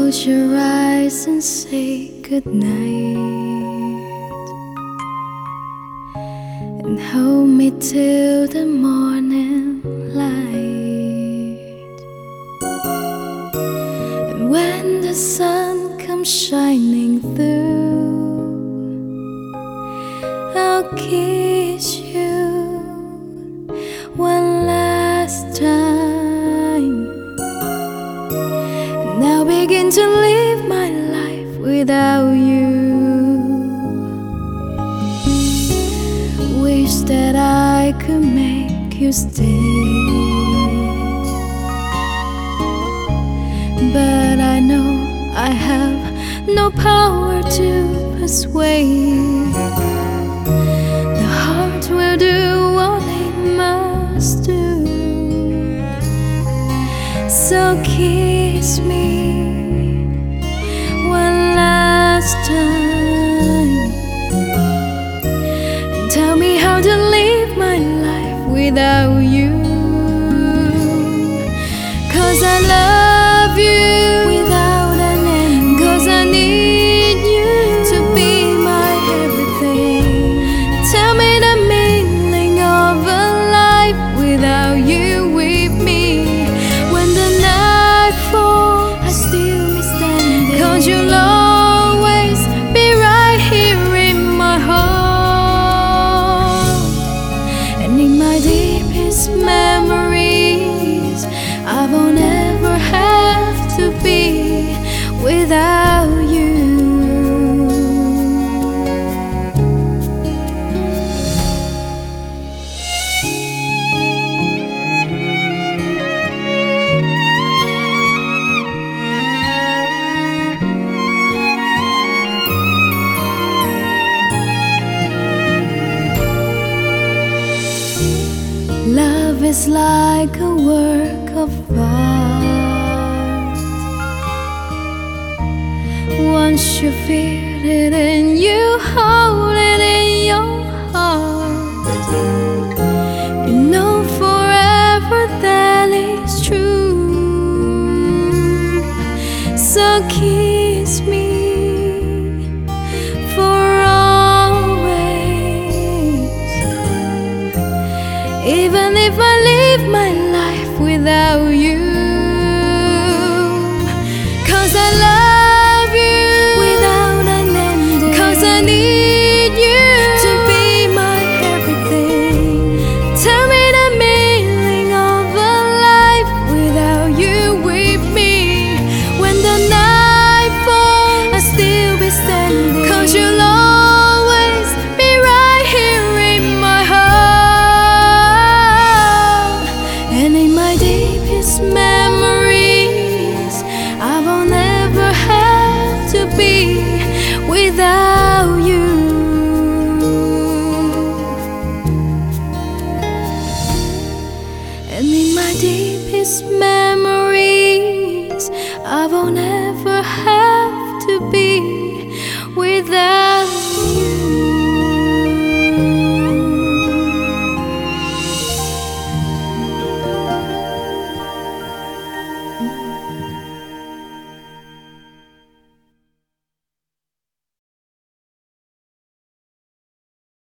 Close your eyes and say goodnight, and hold me till the morning light. And when the sun comes shining through, I'll kiss you one last time, and I'll begin to live my life without you. Wish that I could make you stay, but I know I have no power to persuade. The heart will do what it must do. So kiss me one last time, and tell me how to live my life without you. 'Cause I love you without an end, 'cause I need you to be my everything. Tell me the meaning of a life without you with me. When the night falls, I still be standing, 'cause you'll always be right here in my heart. And in my deepest memories, I won't ever have to be without you. Love is like a work of art. Once you feel it and you hold it in your heart, you know forever that it's true. So kiss me for always, even if I live my life without you. 'Cause I love you without an end, 'cause I need you to be my everything. Tell me the meaning of a life without you with me. When the night falls, I'll still be standing, 'cause you'll always be right here in my heart. And in my deepest memories, I will never have to be without you. And in my deepest memories, I will never have to be without